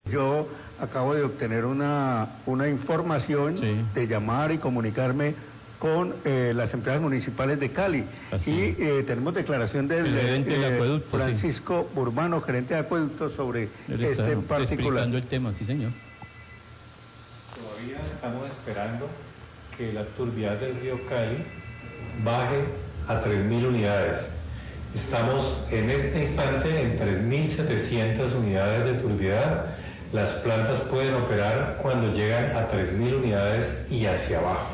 Yo acabo de obtener una información de llamar y comunicarme con las empresas municipales de Cali. Tenemos declaración del Francisco Urbano, gerente de acueductos, sobre este particular. Explicando el tema, sí señor. Todavía estamos esperando que la turbiedad del río Cali baje a 3.000 unidades. Estamos en este instante en 3.700 unidades de turbiedad. Las plantas pueden operar cuando llegan a 3.000 unidades y hacia abajo.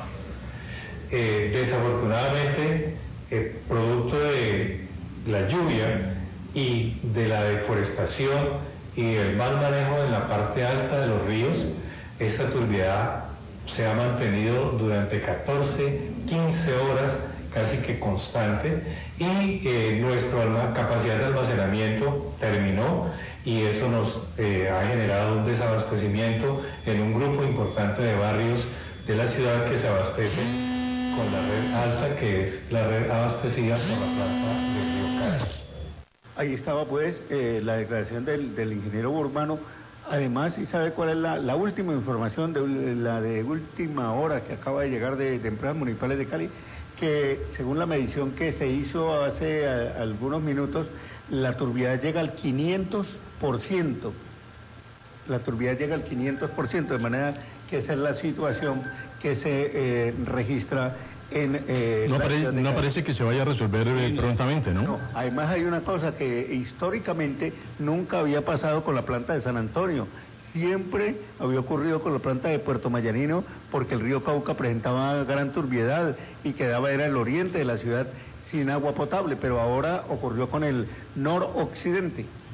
Desafortunadamente, producto de la lluvia y de la deforestación y el mal manejo en la parte alta de los ríos, esta turbiedad se ha mantenido durante 14, 15 horas casi que constante, y nuestra capacidad de almacenamiento terminó, y eso nos ha generado un desabastecimiento en un grupo importante de barrios de la ciudad que se abastecen con la red ALSA, que es la red abastecida por la planta del río Cali. Ahí estaba pues la declaración del ingeniero Urbano. Además, ¿y sabe cuál es la última información, la de última hora que acaba de llegar de empresas municipales de Cali? Que según la medición que se hizo hace algunos minutos, la turbiedad llega al 500%. La turbiedad llega al 500%, de manera que esa es la situación que se registra en... No parece que se vaya a resolver prontamente, ¿no? No, además hay una cosa que históricamente nunca había pasado con la planta de San Antonio. Siempre había ocurrido con la planta de Puerto Mayanino, porque el río Cauca presentaba gran turbiedad y quedaba era el oriente de la ciudad sin agua potable, pero ahora ocurrió con el noroccidente.